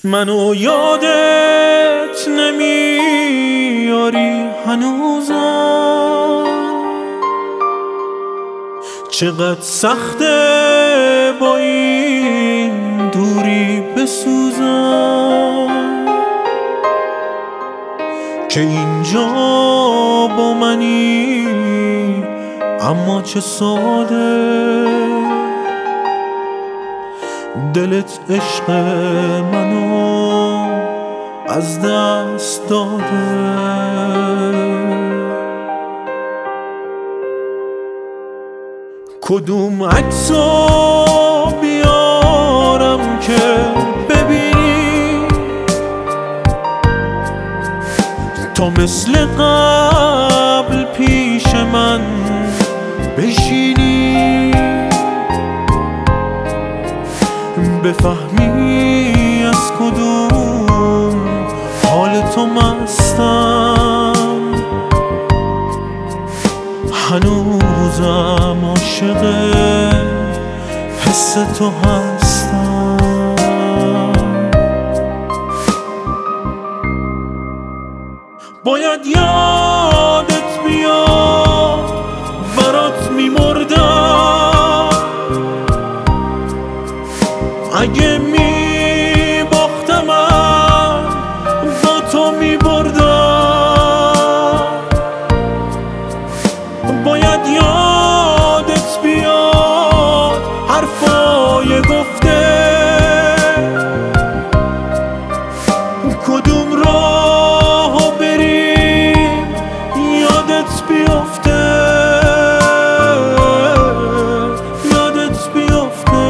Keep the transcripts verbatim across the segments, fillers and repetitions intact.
منو یادت نمیاری هنوزم، چقدر سخته با این دوری بسوزم، که اینجا با منی اما چه ساده دلت عشق منو از دست داده. کدوم عکسو بیارم که ببینی تا مثل قبل پیش من بشینی، بفهمی از کدوم حال تو مستم، هنوزم عاشق حس تو هستم. باید یادت بیاد برات میمردم، اگه می باختم با تو می بردم. باید یادت بیاد حرفای گفته، کدوم راهو بریم یادت بیفته، یادت بیفته.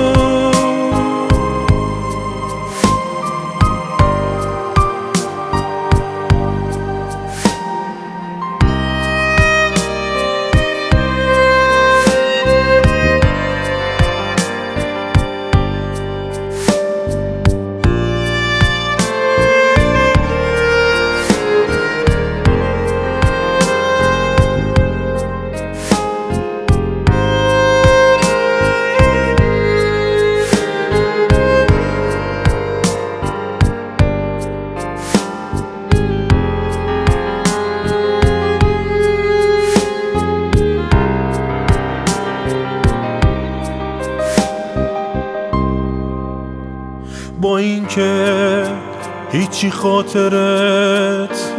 با اینکه هیچی خاطرت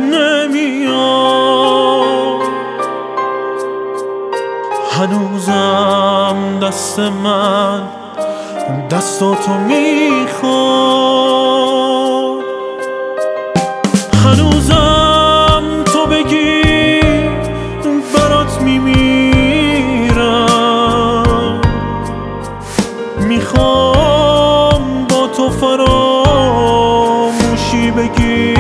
نمیاد، هنوزم دست من دستاتو میخواد، هنوزم تو بگی برات میمیرم، میخوام تو فراموشی بگی